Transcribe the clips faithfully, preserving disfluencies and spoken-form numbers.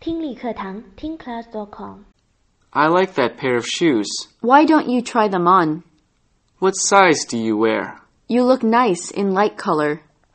听力课堂听 class dot com。 I like that pair of shoes. Why don't you try them on? What size do you wear? You look nice in light color.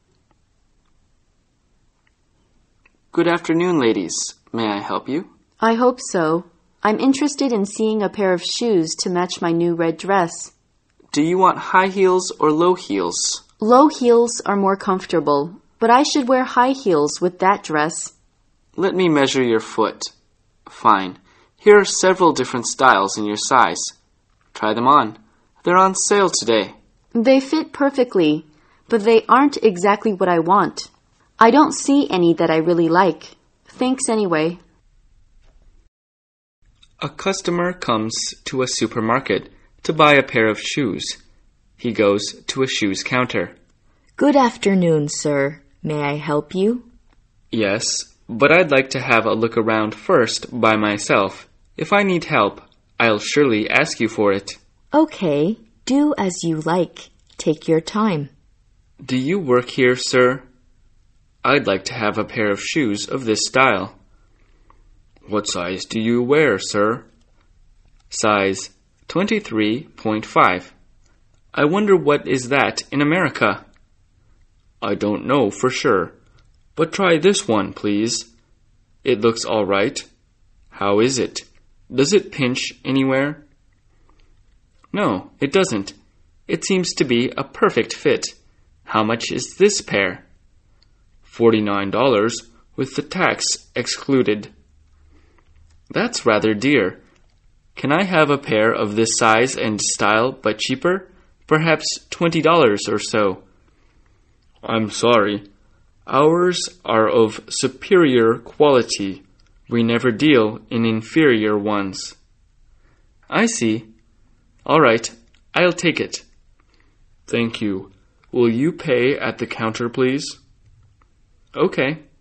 Good afternoon, ladies. May I help you? I hope so. I'm interested in seeing a pair of shoes to match my new red dress. Do you want high heels or low heels? Low heels are more comfortable, but I should wear high heels with that dress. Let me measure your foot. Fine. Here are several different styles in your size. Try them on. They're on sale today. They fit perfectly, but they aren't exactly what I want. I don't see any that I really like. Thanks anyway. A customer comes to a supermarket to buy a pair of shoes. He goes to a shoes counter. Good afternoon, sir. May I help you? Yes, but I'd like to have a look around first by myself. If I need help, I'll surely ask you for it. Okay, do as you like. Take your time. Do you work here, sir? I'd like to have a pair of shoes of this style. What size do you wear, sir? Size twenty-three point five. I wonder what is that in America? I don't know for sure, but try this one, please. It looks all right. How is it? Does it pinch anywhere? No, it doesn't. It seems to be a perfect fit. How much is this pair? Forty-nine dollars with the tax excluded. That's rather dear. Can I have a pair of this size and style but cheaper? Perhaps twenty dollars or so. I'm sorry. Ours are of superior quality. We never deal in inferior ones. I see. All right, I'll take it. Thank you. Will you pay at the counter, please? Okay.